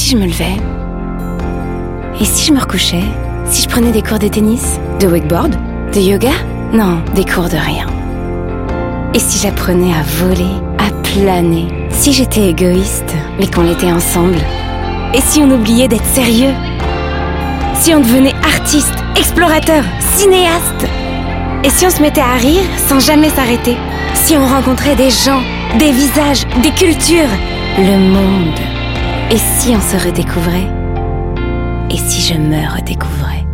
je me levais? Et si je me recouchais? Si je prenais des cours de tennis? De wakeboard? De yoga? Non, des cours de rien. Et si j'apprenais à voler, à planer? Si j'étais égoïste, mais qu'on l'était ensemble? Et si on oubliait d'être sérieux? Si on devenait artiste, explorateur, cinéaste? Et si on se mettait à rire sans jamais s'arrêter? Si on rencontrait des gens, des visages, des cultures, le monde? Et si on se redécouvrait? Et si je me redécouvrais?